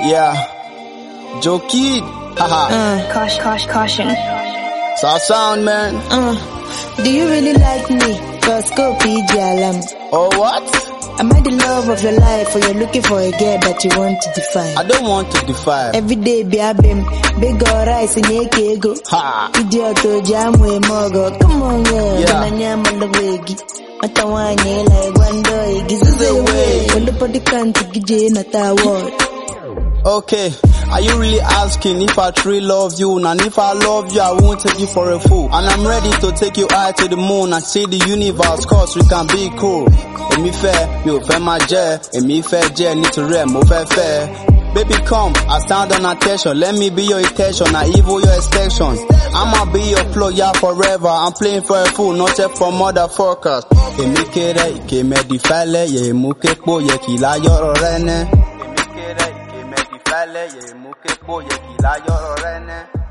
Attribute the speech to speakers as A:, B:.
A: Yeah. Joe Kid. Haha.
B: Caution.
A: Sound sound, man.
C: Do you really like me? Cause go PG alarm.
A: Oh, what?
C: Am I the love of your life, or you're looking for a girl that you want to define?
A: I don't want to defy.
C: Every day be a bim, big or rice and yeke go.
A: Ha.
C: Idiot to jam with mogo. Come on, girl.
A: Yeah.
C: Nanyama the wiggy. Matawanye like one day. Gives us away. When the body can't get not a word.
A: Okay, are you really asking if I truly love you? And if I love you, I won't take you for a fool. And I'm ready to take you high to the moon and see the universe, cause we can be cool. Emi fair, mi o fair my jet. Emi fair jet, need to rem, mo fair. Baby come, I stand on attention. Let me be your intention, I evil your extensions. I'ma be your plug, yeah, forever. I'm playing for a fool, not just for motherfuckers. Emi kere, ike me di file, ye mu kepo, ye kila yoro rene. Ye muke po ye kila yoro rene.